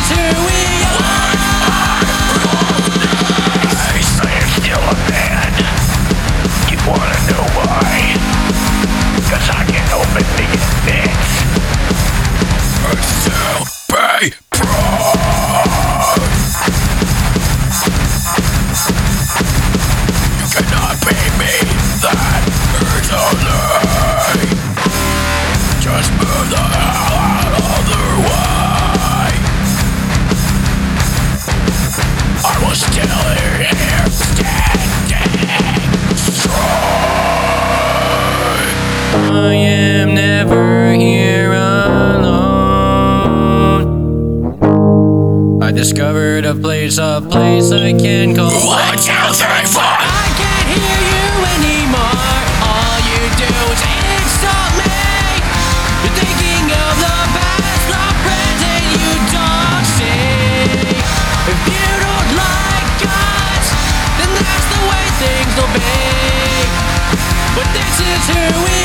is who we are. I am still a man. You wanna know why? 'Cause I can open the admit I still pay proud. You cannot pay me, that is a lie. Just move the hell out of the way. I was still here standing strong. I am never here alone. I discovered a place I can call 1, 2, 3, 4. I can't hear you anymore. All you do is insult me. You're thinking of the past, the present you don't see. If you don't like us, then that's the way things will be. But this is who we